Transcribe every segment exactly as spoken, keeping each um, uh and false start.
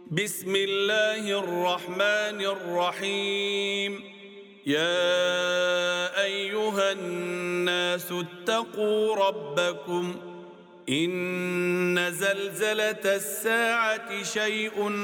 بسم الله الرحمن الرحيم. يا أيها الناس اتقوا ربكم إن زلزلة الساعة شيء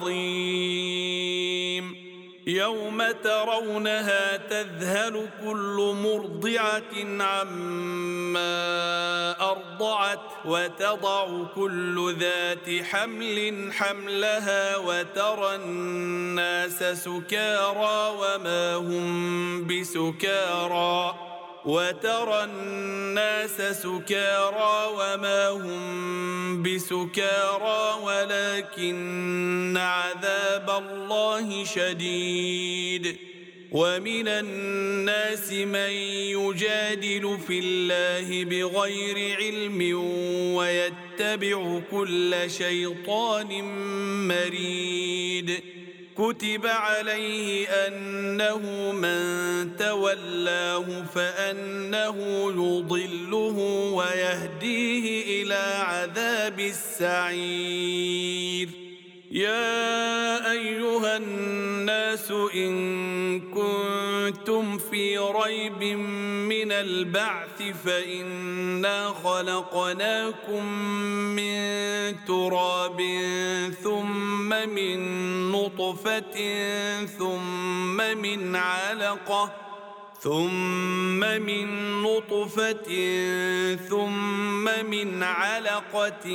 عظيم يوم ترونها تذهل كل مرضعة عما أرضعت وتضع كل ذات حمل حملها وترى الناس سكارى وما هم بسكارى وترى الناس سكارى وما هم بسكارى ولكن عذاب الله شديد. ومن الناس من يجادل في الله بغير علم ويتبع كل شيطان مريد. كتب عليه أنه من تولاه فأنه يضله ويهديه إلى عذاب السعير. يا أيها الناس إن كنتم في ريب من البعث فإنا خلقناكم من تراب ثم من نطفة ثم من علقة ثم من نطفة ثم من علقة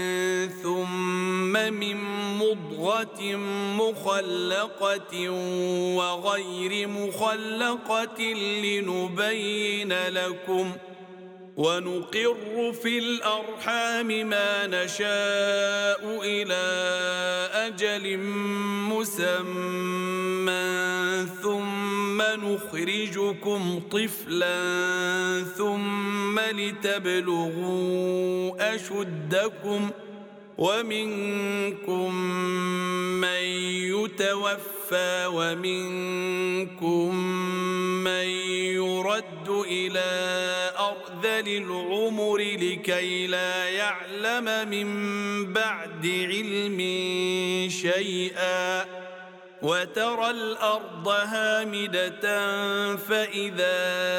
ثم من مضغة مخلقة وغير مخلقة لنبين لكم ونقر في الأرحام ما نشاء إلى أجل مسمى ثم نخرجكم طفلا ثم لتبلغوا أشدكم ومنكم من يتوفى ومنكم من يرد إلى أرذل العمر لكي لا يعلم من بعد علم شيئا. وترى الأرض هامدة فإذا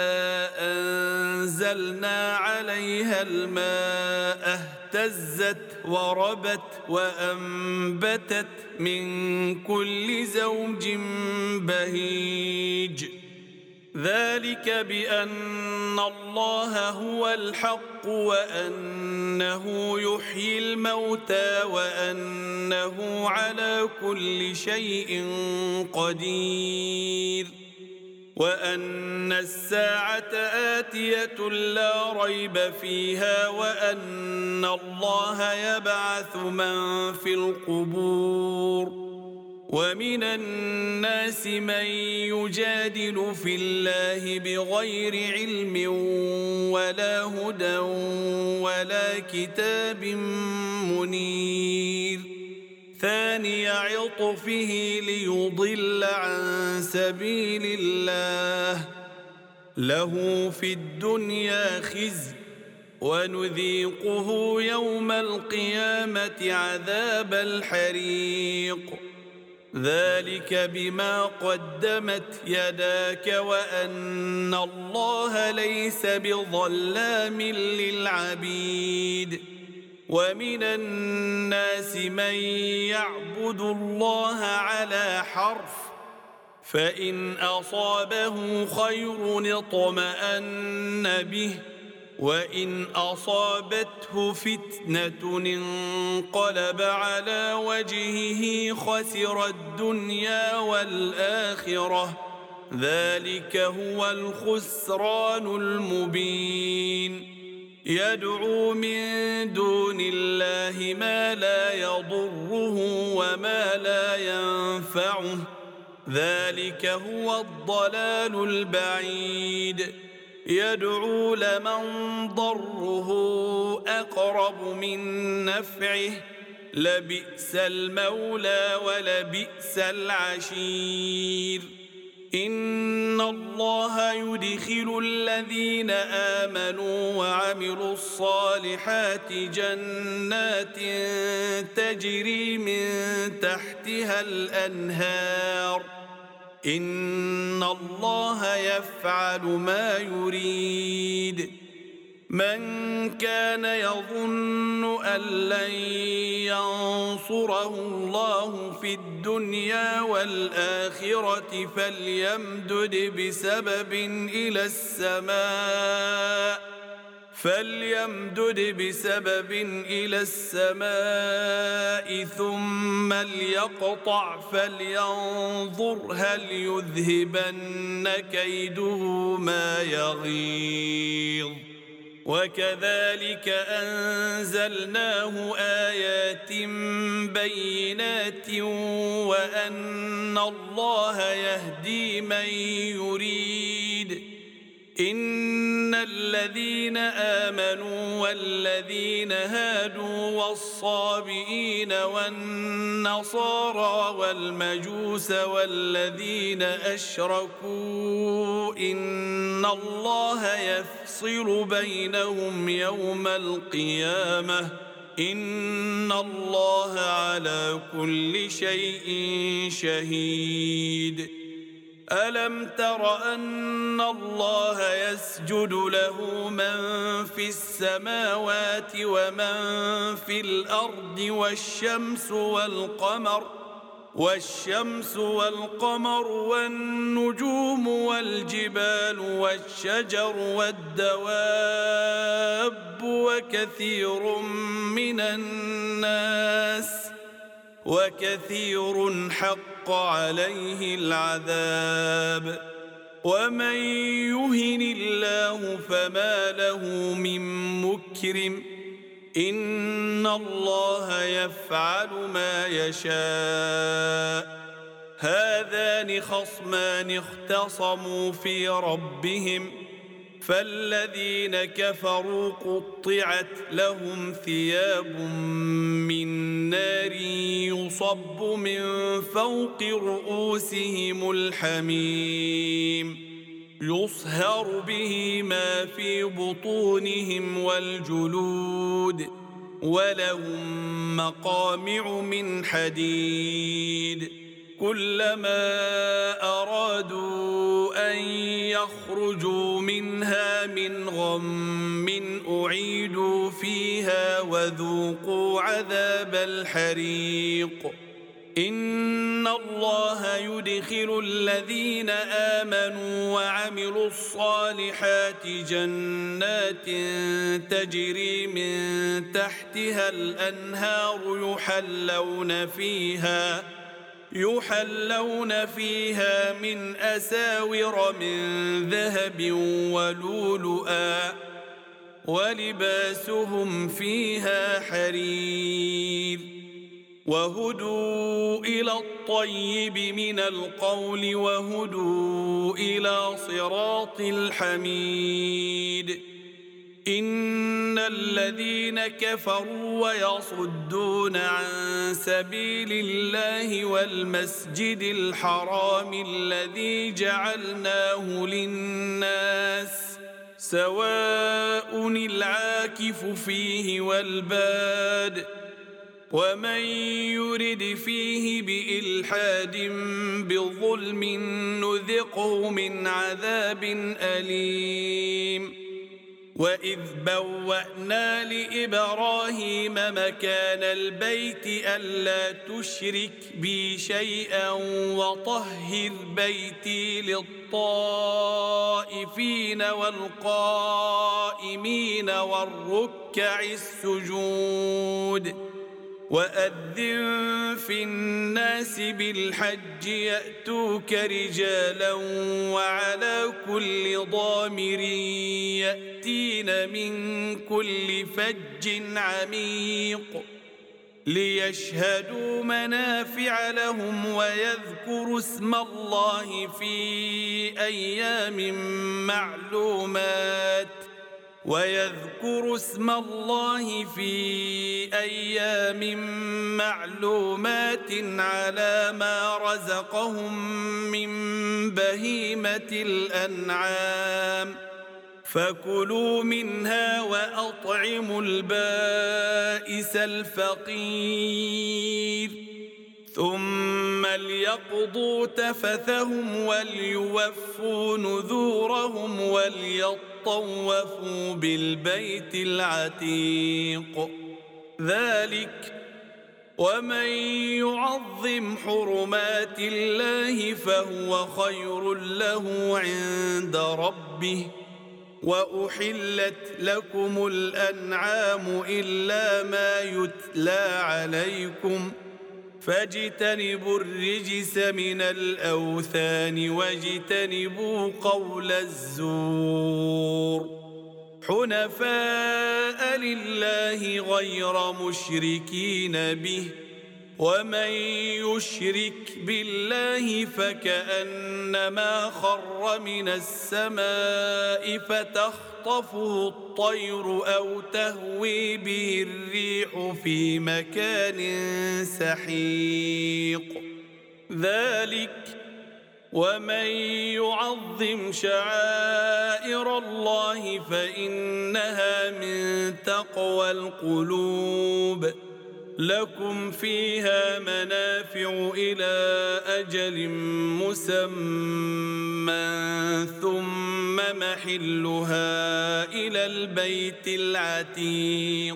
أنزلنا عليها الماء اهتزت وربت وأنبتت من كل زوج بهيج. ذلك بأن الله هو الحق وأنه يحيي الموتى وأنه على كل شيء قدير وأن الساعة آتية لا ريب فيها وأن الله يبعث من في القبور. ومن الناس من يجادل في الله بغير علم ولا هدى ولا كتاب منير. ثاني عطفه ليضل عن سبيل الله له في الدنيا خزي ونذيقه يوم القيامة عذاب الحريق. ذلك بما قدمت يداك وأن الله ليس بظلام للعبيد. ومن الناس من يعبد الله على حرف فإن أصابه خير اطمأن به وإن أصابته فتنة انقلب على وجهه خسر الدنيا والآخرة. ذلك هو الخسران المبين. يدعو من دون الله ما لا يضره وما لا ينفعه. ذلك هو الضلال البعيد. يدعو لمن ضره أقرب من نفعه لبئس المولى ولبئس العشير. إن الله يدخل الذين آمنوا وعملوا الصالحات جنات تجري من تحتها الأنهار إن الله يفعل ما يريد من كان يظن أن لن ينصره الله في الدنيا والآخرة فليمدد بسبب إلى السماء فليمدد بسبب إلى السماء ثم ليقطع فلينظر هل يذهبن كيده ما يغيظ وكذلك أنزلناه آيات بينات وأن الله يهدي من يريد إن الذين آمنوا والذين هادوا والصابئين والنصارى والمجوس والذين أشركوا إن الله يفصل بينهم يوم القيامة إن الله على كل شيء شهيد ألم تر أن الله يسجد له من في السماوات ومن في الأرض والشمس والقمر والشمس والقمر والنجوم والجبال والشجر والدواب وكثير من الناس وكثير حق عليه العذاب ومن يهن الله فما له من مكرم إن الله يفعل ما يشاء هذان خصمان اختصموا في ربهم فالذين كفروا قطعت لهم ثياب من نار يصب من فوق رؤوسهم الحميم يصهر به ما في بطونهم والجلود ولهم مقامع من حديد كلما أرادوا أن يخرجوا منها من غم أعيدوا فيها وذوقوا عذاب الحريق إن الله يدخل الذين آمنوا وعملوا الصالحات جنات تجري من تحتها الأنهار يحلون فيها يحلون فيها من أساور من ذهب ولؤلؤا ولباسهم فيها حرير وهدوا إلى الطيب من القول وهدوا إلى صراط الحميد إن الذين كفروا ويصدون عن سبيل الله والمسجد الحرام الذي جعلناه للناس سواء العاكف فيه والباد ومن يرد فيه بإلحاد بظلم نذقه من عذاب أليم وإذ بوأنا لإبراهيم مكان البيت ألا تشرك بي شيئا وطهر بيتي للطائفين والقائمين والركع السجود وأذن في الناس بالحج يأتوك رجالا وعلى كل ضامر يأتين من كل فج عميق ليشهدوا منافع لهم ويذكروا اسم الله في أيام معلومات ويذكروا اسم الله في أيام معلومات على ما رزقهم من بهيمة الأنعام فكلوا منها وأطعموا البائس الفقير ثم ليقضوا تفثهم وليوفوا نذورهم وليطوفوا بالبيت العتيق ذلك ومن يعظم حرمات الله فهو خير له عند ربه وأحلت لكم الأنعام إلا ما يتلى عليكم فاجتنبوا الرجس من الأوثان واجتنبوا قول الزور حنفاء لله غير مشركين به ومن يشرك بالله فكأنما خر من السماء فتخطفه الطير أو تهوي به الريح في مكان سحيق ذلك ومن يعظم شعائر الله فإنها من تقوى القلوب لكم فيها منافع إلى أجل مسمى ثم محلها إلى البيت العتيق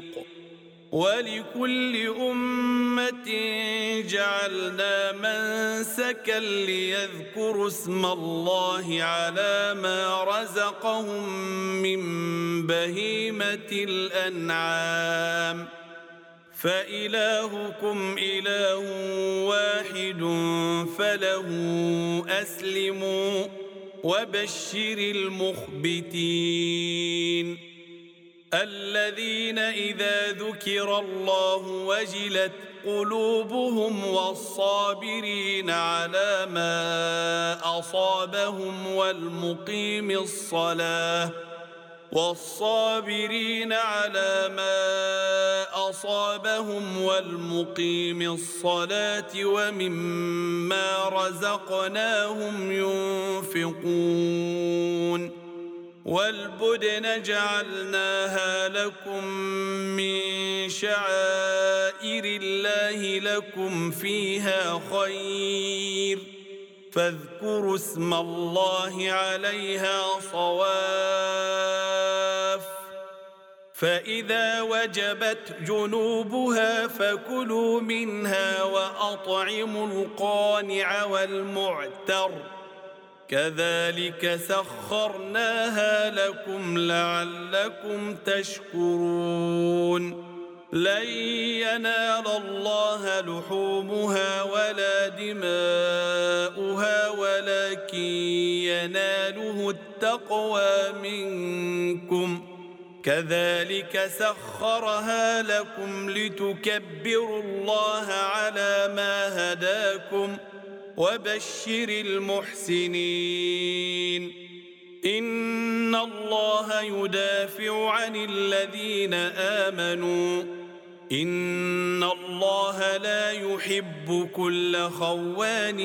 ولكل أمة جعلنا منسكا ليذكروا اسم الله على ما رزقهم من بهيمة الأنعام فإلهكم إله واحد فله أسلموا وبشر المخبتين الذين إذا ذكر الله وجلت قلوبهم والصابرين على ما أصابهم والمقيم الصلاة والصابرين على ما أصابهم والمقيم الصلاة ومما رزقناهم ينفقون والبدن جعلناها لكم من شعائر الله لكم فيها خير فاذكروا اسم الله عليها صواف فإذا وجبت جنوبها فكلوا منها وأطعموا القانع والمعتر كذلك سخرناها لكم لعلكم تشكرون لن ينال الله لحومها ولا دماؤها ولكن يناله التقوى منكم كذلك سخرها لكم لتكبروا الله على ما هداكم وبشر المحسنين إن الله يدافع عن الذين آمنوا إن الله لا يحب كل خوان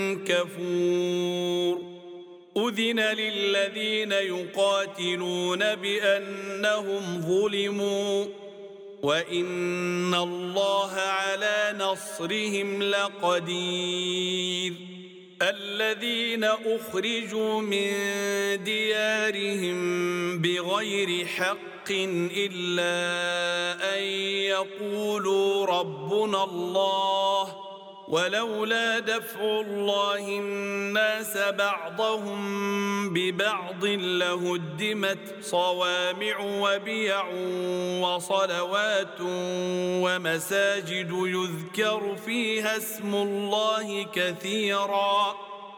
كفور أذن للذين يقاتلون بأنهم ظلموا وإن الله على نصرهم لقدير الذين أخرجوا من ديارهم بغير حق إلا أن يقولوا ربنا الله ولولا دفع الله الناس بعضهم ببعض لهدمت صوامع وبيع وصلوات ومساجد يذكر فيها اسم الله كثيرا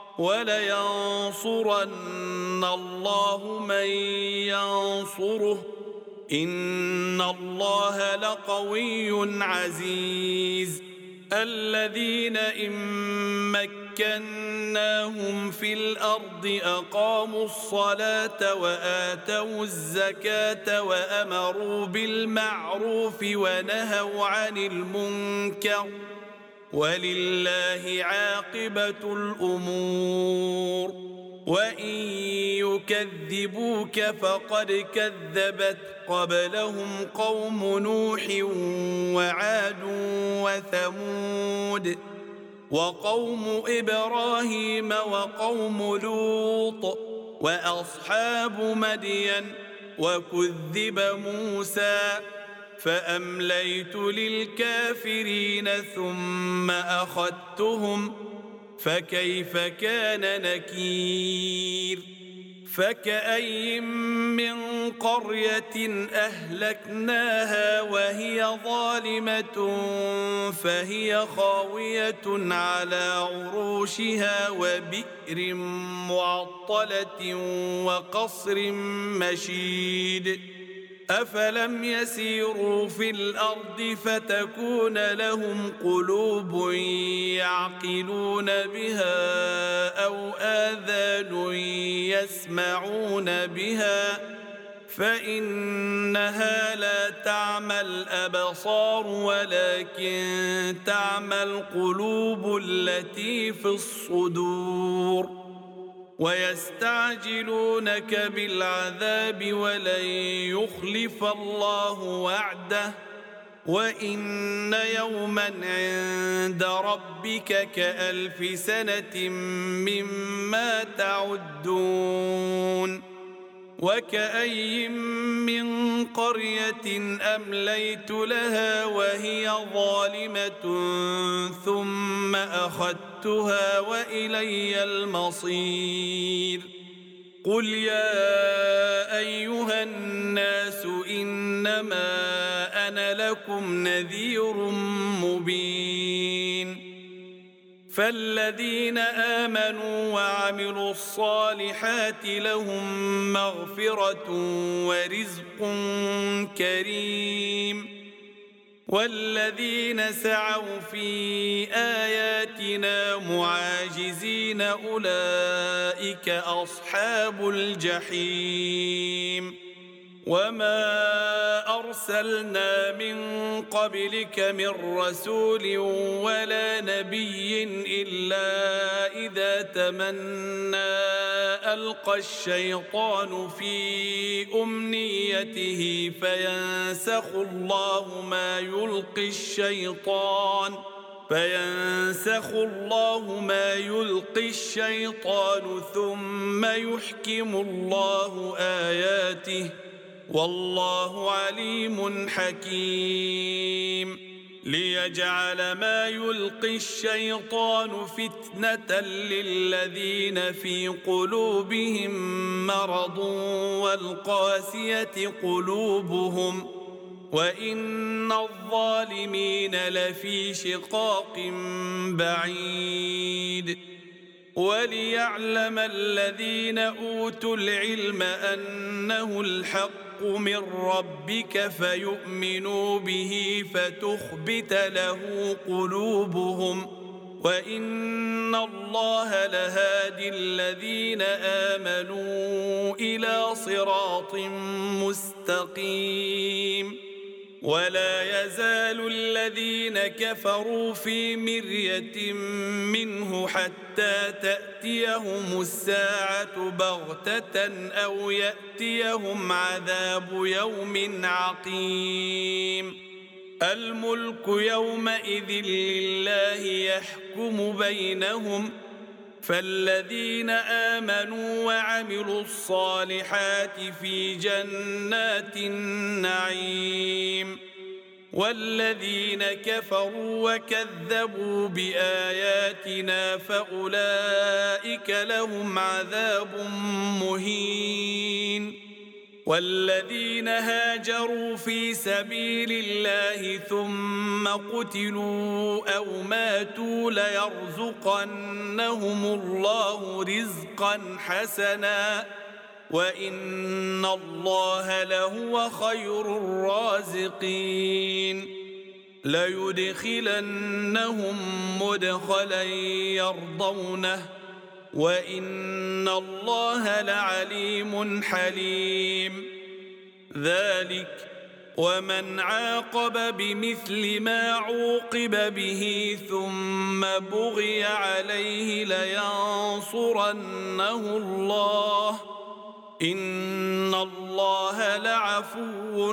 ولينصرن الله من ينصره إن الله لقوي عزيز الذين إن مكناهم في الأرض أقاموا الصلاة وآتوا الزكاة وأمروا بالمعروف ونهوا عن المنكر ولله عاقبة الأمور. وإن يكذبوك فقد كذبت قبلهم قوم نوح وعاد وثمود وقوم إبراهيم وقوم لوط وأصحاب مدين وكذب موسى فأمليت للكافرين ثم أخذتهم فكيف كان نكير. فكأي من قرية أهلكناها وهي ظالمة فهي خاوية على عروشها وبئر معطلة وقصر مشيد أفلم يسيروا في الأرض فتكون لهم قلوب يعقلون بها أو آذان يسمعون بها فإنها لا تعمى الأبصار ولكن تعمى القلوب التي في الصدور. ويستعجلونك بالعذاب ولن يخلف الله وعده وإن يوما عند ربك كألف سنة مما تعدون. وكأي من قرية أمليت لها وهي ظالمة ثم أخذتها وإلي المصير. قل يا أيها الناس إنما أنا لكم نذير مبين. فالذين آمنوا وعملوا الصالحات لهم مغفرة ورزق كريم والذين سعوا في آياتنا معاجزين أولئك أصحاب الجحيم. وما أرسلنا من قبلك من رسول ولا نبي إلا إذا تمنى ألقى الشيطان في أمنيته فينسخ الله ما يلقي الشيطان فينسخ الله ما يلقي الشيطان ثم يحكم الله آياته والله عليم حكيم. ليجعل ما يلقي الشيطان فتنة للذين في قلوبهم مرض والقاسية قلوبهم وإن الظالمين لفي شقاق بعيد. وليعلم الذين أوتوا العلم أنه الحق من ربك فيؤمنوا به فتخبت له قلوبهم وإن الله لهادي الذين آمنوا إلى صراط مستقيم. ولا يزال الذين كفروا في مرية منه حتى تأتيهم الساعة بغتة أو يأتيهم عذاب يوم عقيم. الملك يومئذ لله يحكم بينهم فالذين آمنوا وعملوا الصالحات في جنات النعيم والذين كفروا وكذبوا بآياتنا فأولئك لهم عذاب مهين. والذين هاجروا في سبيل الله ثم قتلوا أو ماتوا ليرزقنهم الله رزقا حسنا وإن الله لهو خير الرازقين. ليدخلنهم مدخلا يرضونه وإن الله لعليم حليم. ذلك ومن عاقب بمثل ما عوقب به ثم بغي عليه لينصرنه الله إن الله لعفو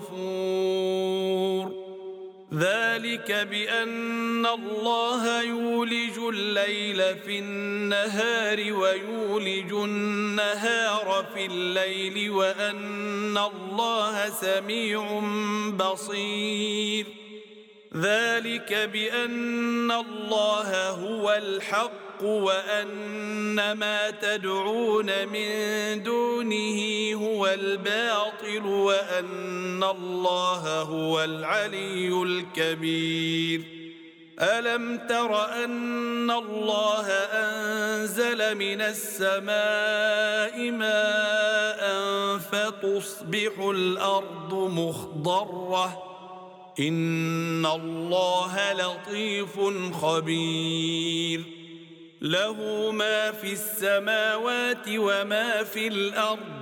غفور. ذلك بأن الله يولج الليل في النهار ويولج النهار في الليل وأن الله سميع بصير. ذلك بأن الله هو الحق وأن ما تدعون من دونه هو الباطل وأن الله هو العلي الكبير. ألم تر أن الله أنزل من السماء ماء فتصبح الأرض مخضرة إن الله لطيف خبير. له ما في السماوات وما في الأرض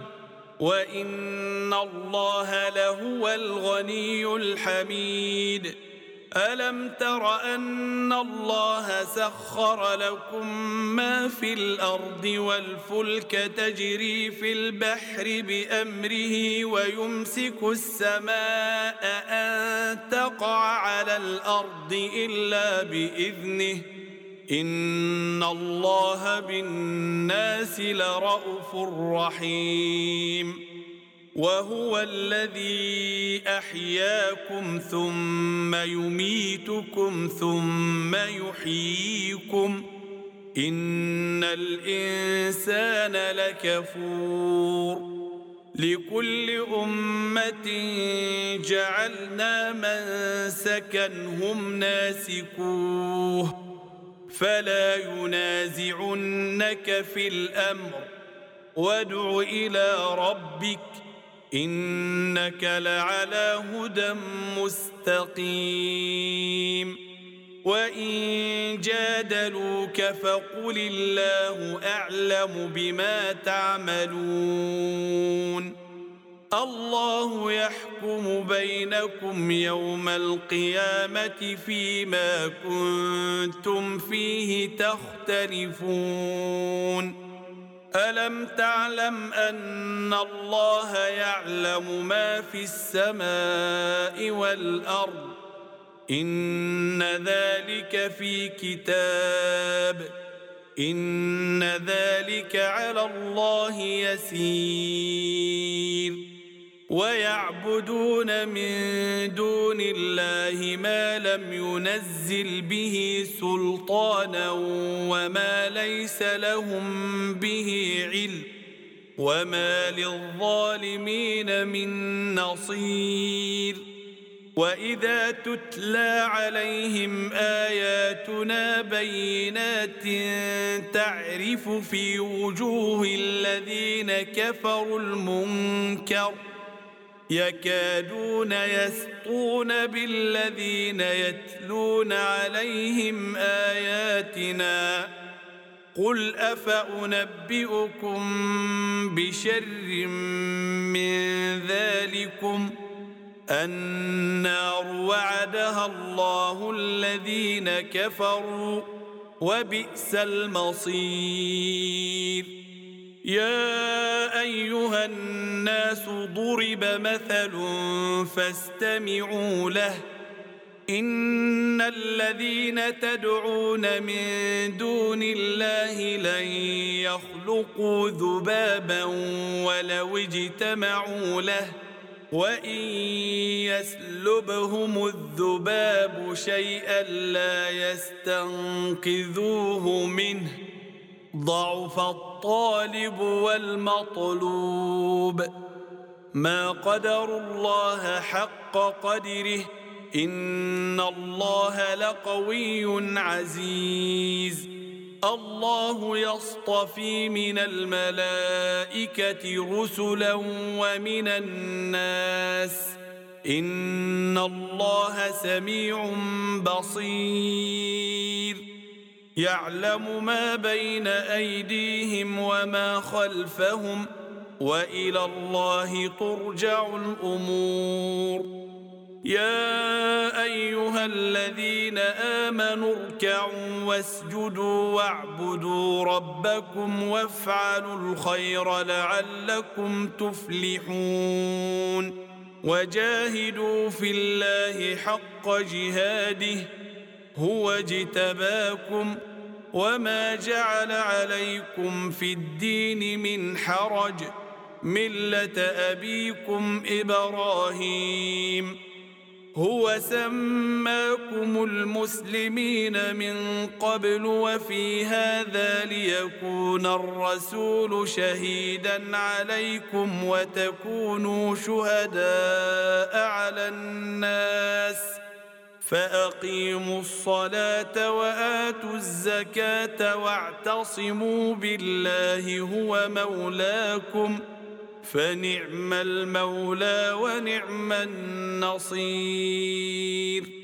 وإن الله لهو الغني الحميد. ألم تر أن الله سخر لكم ما في الأرض والفلك تجري في البحر بأمره ويمسك السماء أن تقع على الأرض إلا بإذنه إن الله بالناس لرءوف رحيم. وهو الذي أحياكم ثم يميتكم ثم يحييكم إن الإنسان لكفور. لكل أمة جعلنا منسكا هم ناسكوه فلا ينازعنك في الأمر وادع إلى ربك إنك لعلى هدى مستقيم. وإن جادلوك فقل الله أعلم بما تعملون. الله يحكم بينكم يوم القيامة فيما كنتم فيه تختلفون. ألم تعلم أن الله يعلم ما في السماء والأرض إن ذلك في كتاب إن ذلك على الله يسير. ويعبدون من دون الله ما لم ينزل به سلطانا وما ليس لهم به علم وما للظالمين من نصير. وإذا تتلى عليهم آياتنا بينات تعرف في وجوه الذين كفروا المنكر يكادون يسطون بالذين يتلون عليهم آياتنا قل أفأنبئكم بشر من ذلكم النار وعدها الله الذين كفروا وبئس المصير. يا أيها الناس ضرب مثل فاستمعوا له إن الذين تدعون من دون الله لن يخلقوا ذبابا ولو اجتمعوا له وإن يسلبهم الذباب شيئا لا يستنقذوه منه ضعف الطالب والمطلوب. ما قدروا الله حق قدره إن الله لقوي عزيز. الله يصطفي من الملائكة رسلا ومن الناس إن الله سميع بصير يعلم ما بين أيديهم وما خلفهم وإلى الله ترجع الأمور يا أيها الذين آمنوا اركعوا واسجدوا واعبدوا ربكم وافعلوا الخير لعلكم تفلحون وجاهدوا في الله حق جهاده هو اجتباكم وما جعل عليكم في الدين من حرج ملة أبيكم إبراهيم هو سماكم المسلمين من قبل وفي هذا ليكون الرسول شهيدا عليكم وتكونوا شهداء على الناس فأقيموا الصلاة وآتوا الزكاة واعتصموا بالله هو مولاكم فنعم المولى ونعم النصير